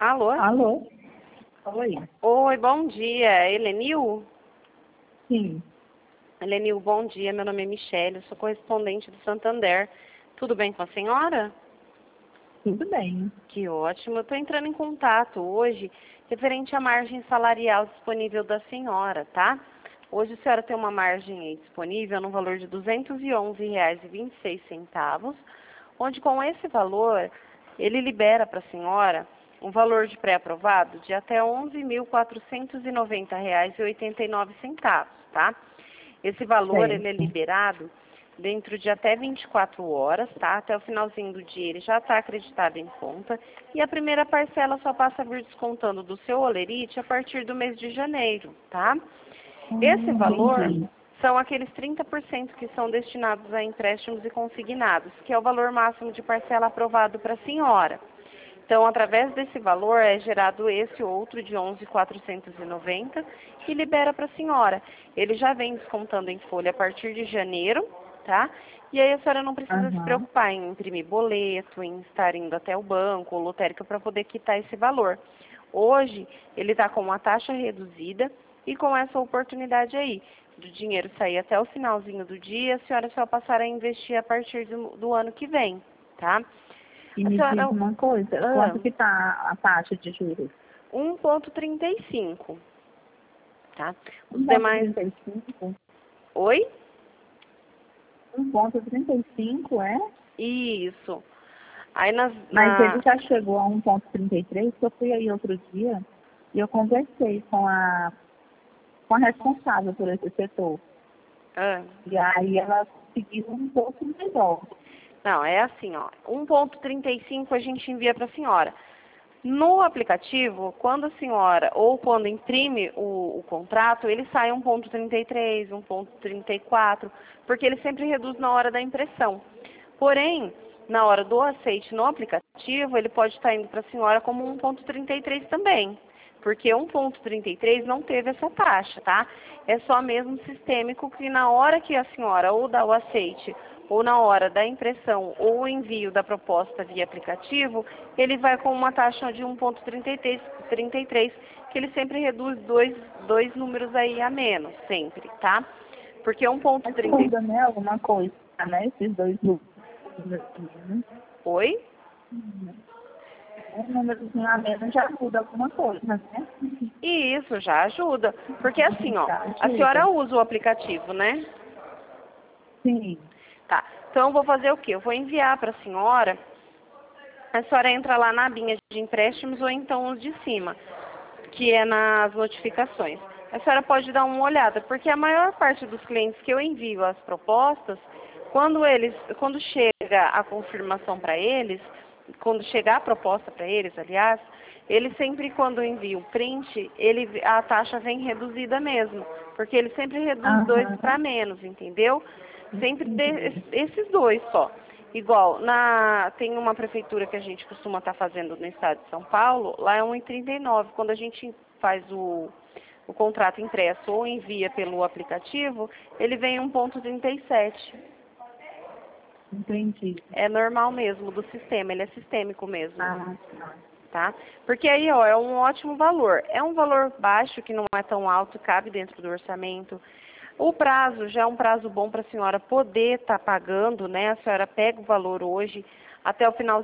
Alô? Alô? Oi. Oi, bom dia. Helenil? Sim, Helenil, bom dia. Meu nome é Michele, eu sou correspondente do Santander. Tudo bem com a senhora? tudo bem. Que ótimo. Eu estou entrando em contato hoje referente à margem salarial disponível da senhora, tá? Hoje a senhora tem uma margem aí disponível no valor de R$ 211,26, onde com esse valor ele libera para a senhora um valor de pré-aprovado de até R$ 11.490,89, tá? Esse valor ele é Certo. liberado dentro de até 24 horas, tá? Até o finalzinho do dia ele já está acreditado em conta. E a primeira parcela só passa a vir descontando do seu holerite a partir do mês de janeiro, tá? Esse valor Entendi. são aqueles 30% que são destinados a empréstimos e consignados, que é o valor máximo de parcela aprovado para a senhora. Então, através desse valor, é gerado esse outro de 11.490 e libera para a senhora. Ele já vem descontando em folha a partir de janeiro, tá? E aí a senhora não precisa se Aham. preocupar em imprimir boleto, em estar indo até o banco ou lotérica para poder quitar esse valor. Hoje, ele está com uma taxa reduzida e com essa oportunidade aí, do dinheiro sair até o finalzinho do dia, a senhora só passar a investir a partir do ano que vem, tá? E A me diz senhora... uma coisa, Ah, quanto que tá a taxa de juros? 1,35, tá? Os demais... 1,35? Oi? 1,35 é? Isso. Aí Mas ele já chegou a 1,33, que eu fui aí outro dia e eu conversei com a responsável por esse setor. Ah, E aí ela conseguiu um pouco melhor. não, é assim, ó. 1,35 a gente envia para a senhora. No aplicativo, quando a senhora, ou quando imprime o contrato, ele sai 1,33, 1,34, porque ele sempre reduz na hora da impressão. Porém, na hora do aceite no aplicativo, ele pode estar indo para a senhora como 1,33 também, porque 1,33 não teve essa taxa, tá? É só mesmo sistêmico que na hora que a senhora ou dá o aceite ou na hora da impressão ou o envio da proposta via aplicativo, ele vai com uma taxa de 1,33, que ele sempre reduz dois números aí a menos, sempre, tá? Porque Mas 1,33... muda, né? Alguma coisa, né? Esses dois números. Oi? Um númerozinho a menos já muda alguma coisa, né? E isso já ajuda, porque assim, ó, Já a ajuda. senhora usa o aplicativo, né? Sim. Tá, então eu vou fazer o quê? Eu vou enviar para a senhora entra lá na abinha de empréstimos ou então os de cima, que é nas notificações. A senhora pode dar uma olhada, porque a maior parte dos clientes que eu envio as propostas, quando chega a confirmação para eles, quando chegar a proposta para eles, aliás, eles sempre quando enviam o print, a taxa vem reduzida mesmo, porque ele sempre reduz dois para Aham. menos, entendeu? Sempre Entendi. esses dois só. Igual, tem uma prefeitura que a gente costuma estar fazendo no estado de São Paulo, lá é 1,39. Quando a gente faz o contrato impresso ou envia pelo aplicativo, ele vem 1,37. Entendi. É normal mesmo do sistema, ele é sistêmico mesmo, Ah, tá. tá? Porque aí, ó, é um ótimo valor. É um valor baixo, que não é tão alto, cabe dentro do orçamento. O prazo já é um prazo bom para a senhora poder estar pagando, né? A senhora pega o valor hoje, até o final